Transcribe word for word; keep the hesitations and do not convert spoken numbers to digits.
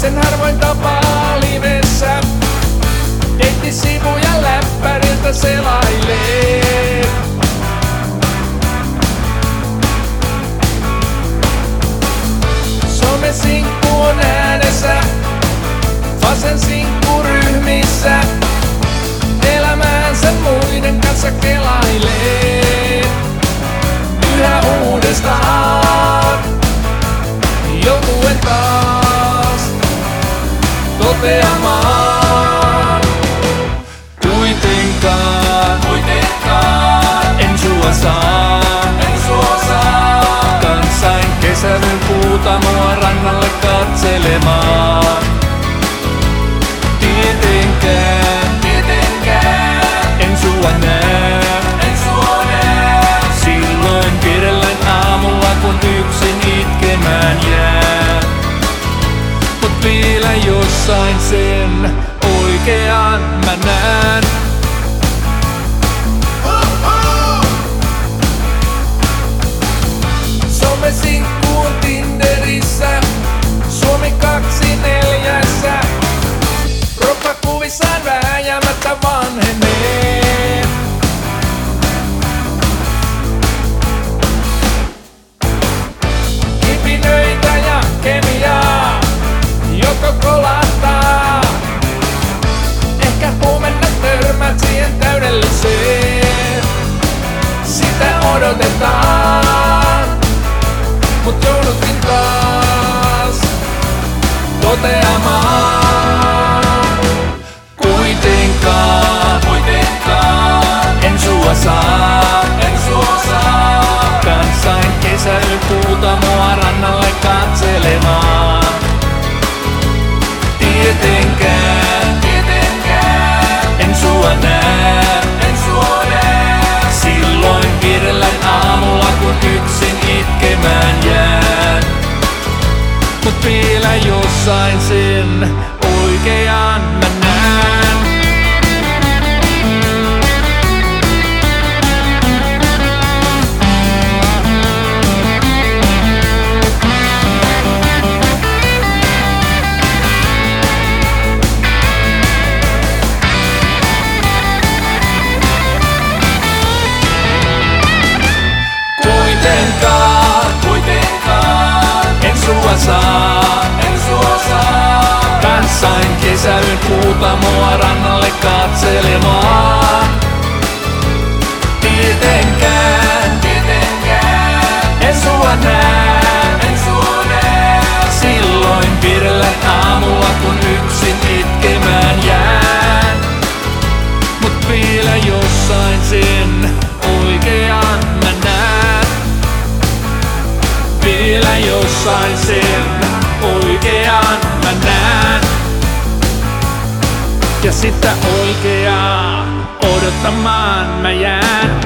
sen harvoin tapaa livessä. Deittisivuja läppäriltä selailee. Somesinkku on äänessä, vasen sinkku ryhmissä. Elämäänsä muiden kanssa kelailee. Yhä uudestaan, joutuen taas toteamaan. Kuitenkaan, kuitenkaan en sua saa, en sua saa. Kansain kesäyön puutamoa rannalle katselemaan. Tietenkään, tietenkään en sua näe, en sua näe. Silloin virellen aamulla kun yksin itkemään jää. Mut vielä jossain sen oikean mä näen. Somesinkkuun Tinderissä, Suomi kaksi neljässä. Rokkakuvissaan vääjäämättä vanhenee. Kipinöitä ja kemiaa, joko kolahtaa. Ehkä huomenna törmät siihen täydelliseen. Sitä odotetaan, mut joudutkin taas toteamaan. Kuitenkaan, kuitenkaan en sua saa, en sua saa. Kansain kesäyön puutamoa rannalle katselemaan. Tietenkään, tietenkään en sua näe, en sua näe. Silloin virellen aamulla kun yksin itkemään jään. Mut vielä jossain sen oikean mä näen. Kuitenkaan, kuitenkaan en sua saa, en sua saa. Kansain kesäyön puutamoa rannalle katselemaan. Tietenkään, tietenkään en sua näe, en sua näe. Silloin virellen aamulla kun yksin itkemään jään. Mut vielä jossain sen oikean mä näen. Vielä jossain sen oikean mä näen. Ja sitä oikeaa odottamaan mä jään.